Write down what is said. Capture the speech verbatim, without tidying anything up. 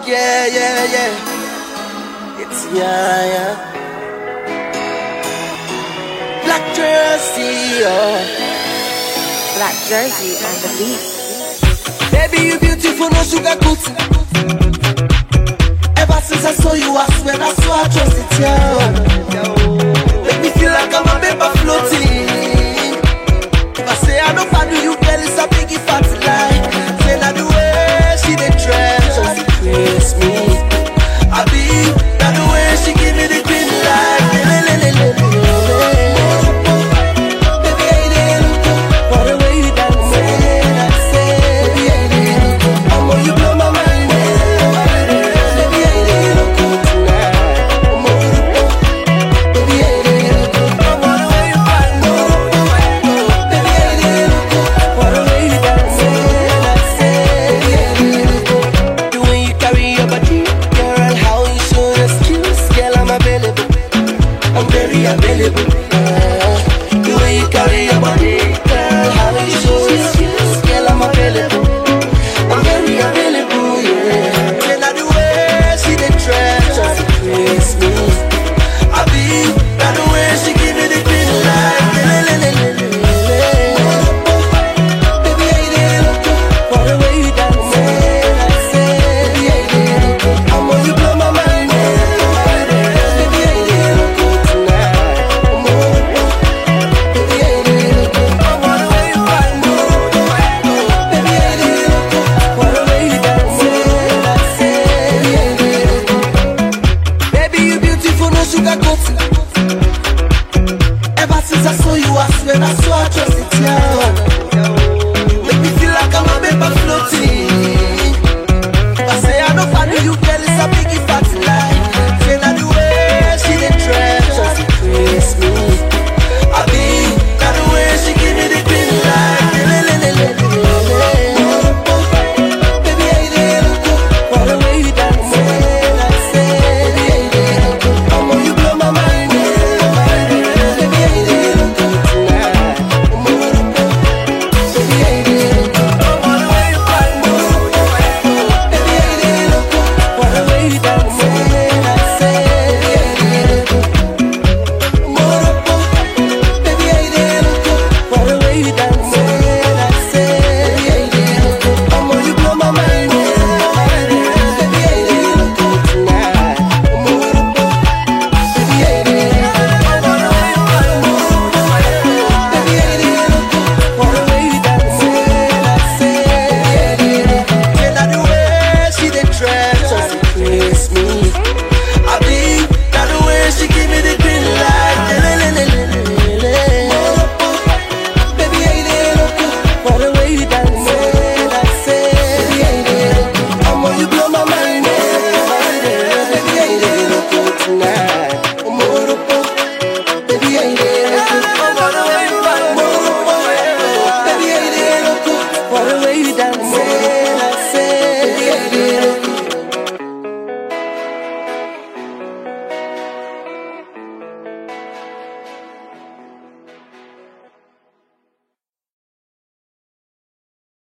Yeah, yeah, yeah. It's yeah, yeah. Black jersey, oh. Black jersey on the beat. Baby, you beautiful, no sugar cookie. Ever since I saw you, I swear, I swear I trust it, yeah. Make me feel like I'm a paper floating.